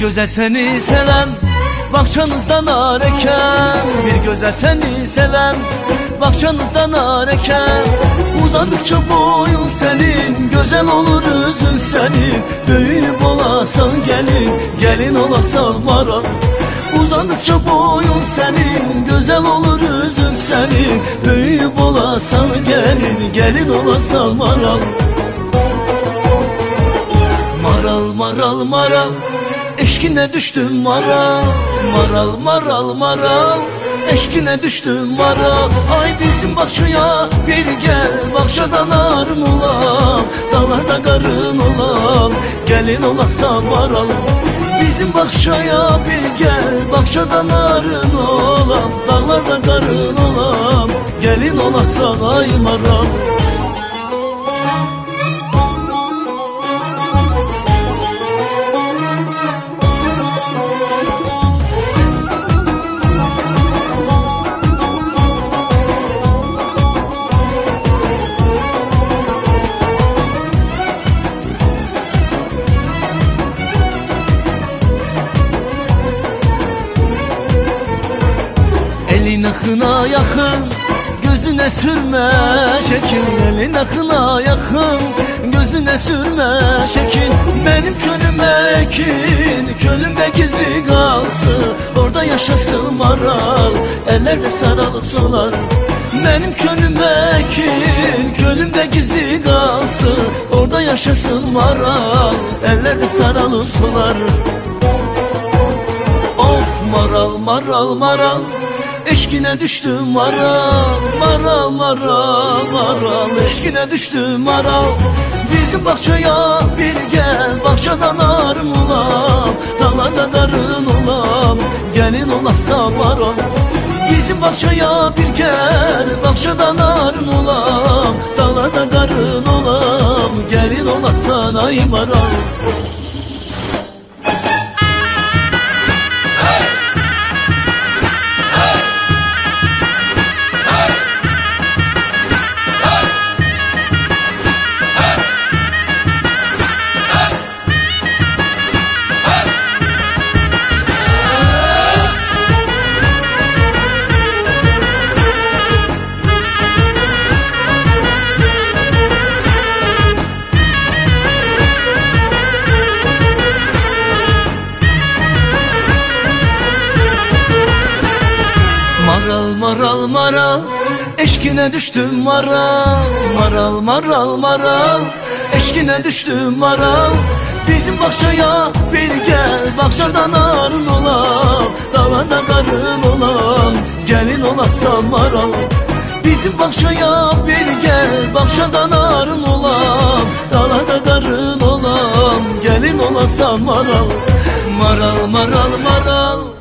göze seni sevem, bahçanızda nar eken. Bir göze seni sevem, bahçanızda nar eken. Uzadıkça boyun senin, güzel olur üzün senin. Büyüyüp olasan gelin, gelin olasan varan. Uzadıkça boyun senin, güzel olur üzün senin. Büyüyüp olasan gelin, gelin olasan varan. Maral maral maral, eşkine düştüm maral. Maral maral maral, eşkine düştüm maral. Ay bizim bahçaya bir gel, bahçadan arın olam, dağlarda karın olam, gelin olasan maral. Bizim bahçaya bir gel, bahçadan arın olam, dağlarda karın olam, gelin olasan ay maral. Elin akına yakın, gözüne sürme şekil. Elin akına yakın, gözüne sürme şekil. Benim könlüme ekin, könlümde gizli kalsın. Orada yaşasın maral, ellerde sarılıp solar. Benim könlüme ekin, könlümde gizli kalsın. Orada yaşasın maral, ellerde sarılıp solar. Of maral maral maral, eşkine düştüm maral. Maral maral maral, eşkine düştüm maral. Bizim bahçaya bir gel, bahçadan arın olam, dağlarda karın olam, gelin olasa maral. Bizim bahçaya bir gel, bahçadan arın olam, dağlarda karın olam, gelin olasa ay maral. Maral maral maral, eşkine düştüm maral. Maral maral maral, eşkine düştüm maral. Bizim bahçaya bir gel, bahçadan arın olam, dağlarda karın olam, gelin olasan maral. Bizim bahçaya bir gel, bahçadan arın olam, dağlarda karın olam, gelin olasan maral. Maral maral maral,